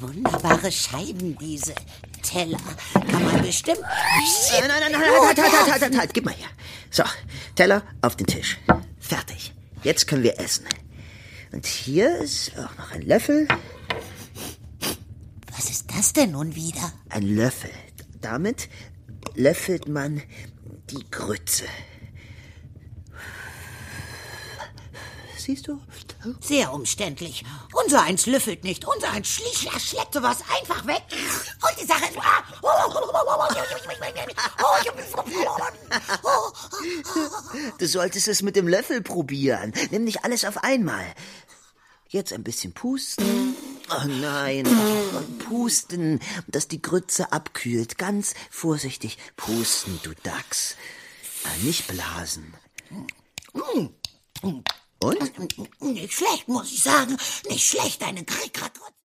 wunderbare Scheiben, diese Teller. Kann man bestimmt... Nein, halt, gib mal her. So, Teller auf den Tisch. Fertig. Jetzt können wir essen. Und hier ist auch noch ein Löffel. Was ist das denn nun wieder? Ein Löffel. Damit löffelt man die Grütze. Siehst du? Sehr umständlich. Unser eins löffelt nicht. Unser eins schlägt sowas einfach weg. Und die Sache ist... Du solltest es mit dem Löffel probieren. Nimm nicht alles auf einmal. Jetzt ein bisschen pusten. Oh nein, pusten, dass die Grütze abkühlt. Ganz vorsichtig pusten, du Dachs. Nicht blasen. Und? Nicht schlecht, muss ich sagen. Nicht schlecht, eine Krickratrotze.